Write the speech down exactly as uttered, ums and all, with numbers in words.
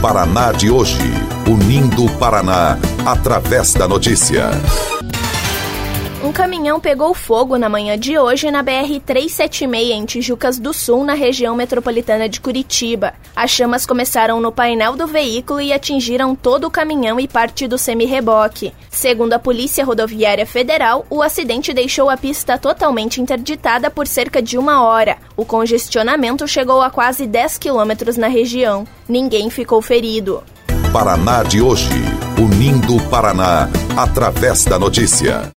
Paraná de hoje, unindo o Paraná através da notícia. Um caminhão pegou fogo na manhã de hoje na B R trezentos e setenta e seis em Tijucas do Sul, na região metropolitana de Curitiba. As chamas começaram no painel do veículo e atingiram todo o caminhão e parte do semi-reboque. Segundo a Polícia Rodoviária Federal, o acidente deixou a pista totalmente interditada por cerca de uma hora. O congestionamento chegou a quase dez quilômetros na região. Ninguém ficou ferido. Paraná de hoje, unindo o Paraná através da notícia.